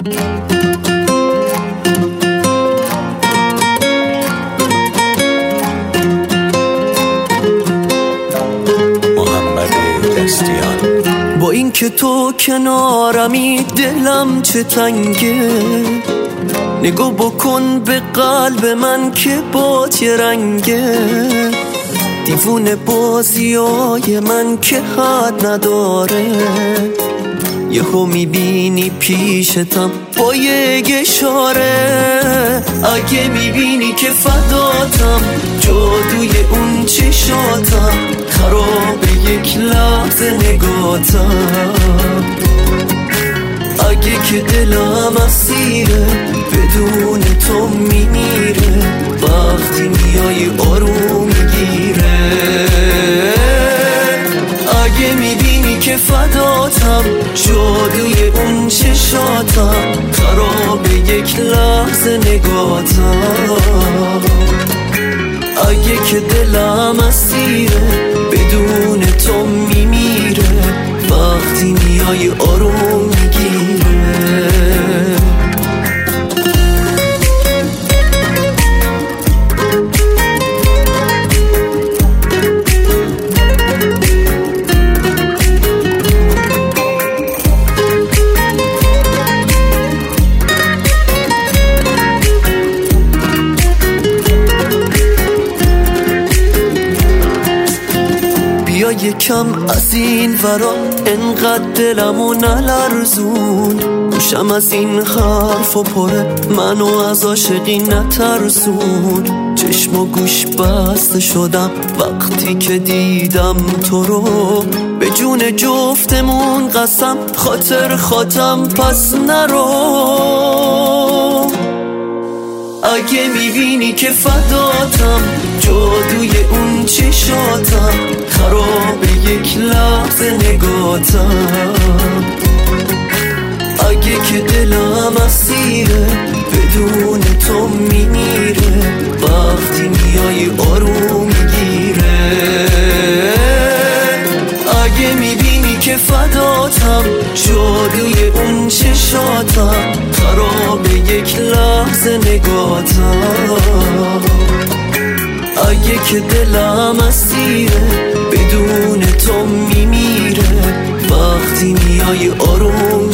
با این که تو کنارمی دلم چه تنگه، نگاه بکن به قلب من که با چه رنگه، دیوونه بازیای من که حد نداره، یهو میبینی پیشتم با یک اشاره، اگه میبینی که فداتم جادوی اون چشاتم، خراب یک لحظه نگاتم، اگه که دلم اسیره بدون تو میمیره، وقتی میای آروم میگیره، اگه میبینی که فداتم جادوی اون چشاتم، خراب یک لحظه نگاتم، اگه که دلم اسیره بدون تو میمیره، وقتی میای آروم میگیره. بیا یکم از این ورا، انقدر دلمو نلرزون، گوشم از این حرف و پره، منو از عاشقی نترسون، چشم و گوش بسته شدم وقتی که دیدم تو رو، به جون جفتمون قسم خاطر خاتم پس نرو، اگه میبینی که فداتم جادوی اون چشاتم، خراب یک لحظه نگاتم، اگه که دلم اسیره بدون تو میمیره، وقتی میای آروم میگیره، اگه میبینی که فداتم جادوی اون چشاتم، خراب یک لحظه نگاتم، اگه که دلم اسیره بدون تو میمیره، وقتی میای آروم